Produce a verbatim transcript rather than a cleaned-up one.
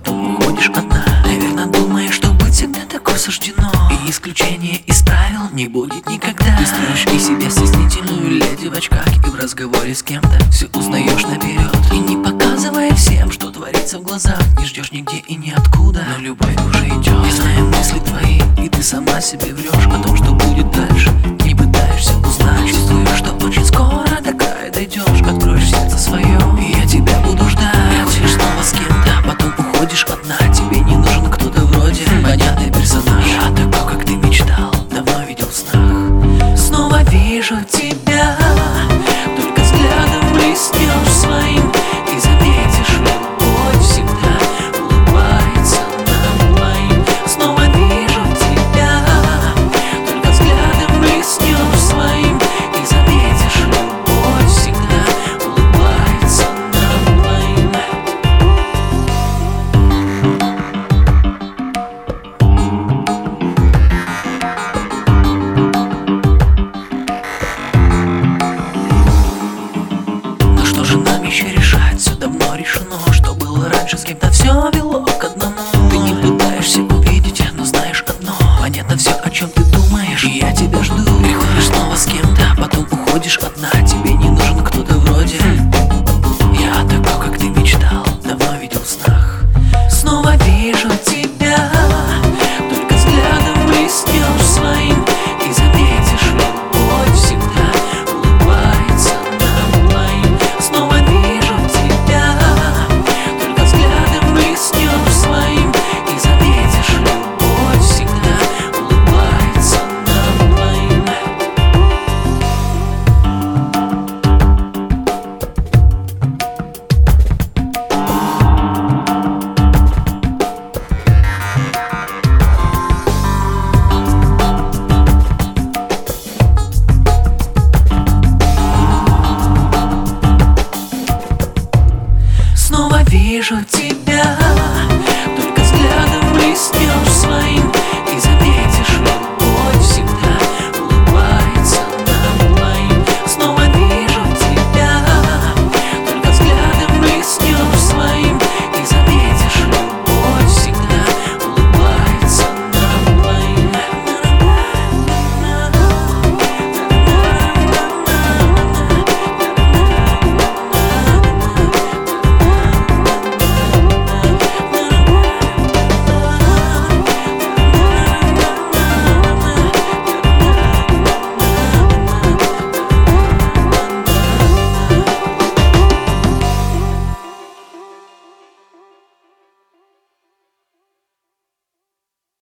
потом уходишь одна. Наверное, думаешь, что быть всегда такое суждено, и исключение из правил не будет никогда. Ты строишь из себя стеснительную леди в очках, и в разговоре с кем-то все узнаешь наперед. И не показывая всем, что творится в глазах, не ждешь нигде и ниоткуда, но любовь уже идет. Я знаю мысли твои, и ты сама себе врешь о том, что будет дальше. Не пытаешься узнать, чувствуешь, что очень скоро до края дойдешь. Откроешь сердце свое, и я тебя буду ждать. Ходишь снова с кем-то, потом уходишь одна. Тебе не нужен кто-то вроде понятный персонаж. Я такой, как ты мечтал, давно видел в снах. Снова вижу тебя, только взглядом блеснешь своим, и заметишь, любовь всегда улыбается нам двоим. Снова вижу тебя, только взглядом блеснешь своим, и заметишь, любовь всегда улыбается нам двоим. Но что же нам еще решать? Все давно решено, что было раньше, с кем-то все вело